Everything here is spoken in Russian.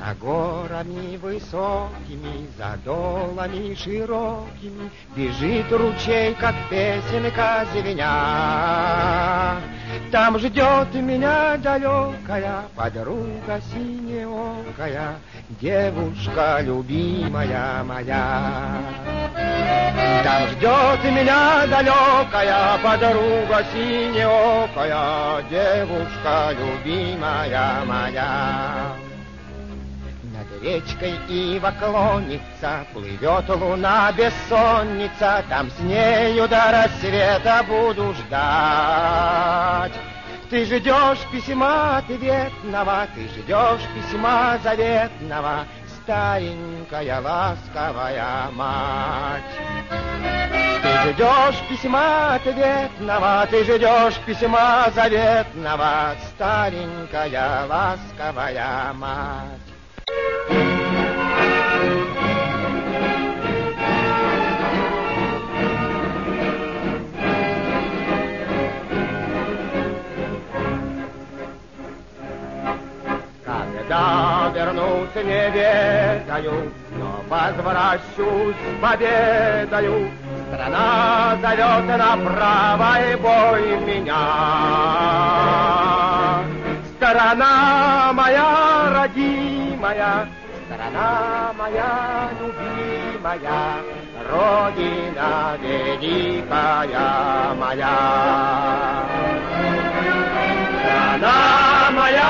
За горами высокими, за долами широкими бежит ручей, как песенка звеня. Там ждет меня далекая подруга синеокая, девушка любимая моя. Там ждет меня далекая подруга синеокая, девушка любимая моя. Над речкой ива клонится, плывет луна бессонница, там с нею до рассвета буду ждать. Ты ждешь письма ответного, ты ждешь письма заветного, старенькая ласковая мать. Ты ждешь письма ответного, ты ждешь письма заветного, старенькая ласковая мать. Когда вернусь, не ведаю, но возвращусь с победою. Страна зовет на правый бой меня. Страна моя родимая, страна моя любимая, Родина великая моя. Страна моя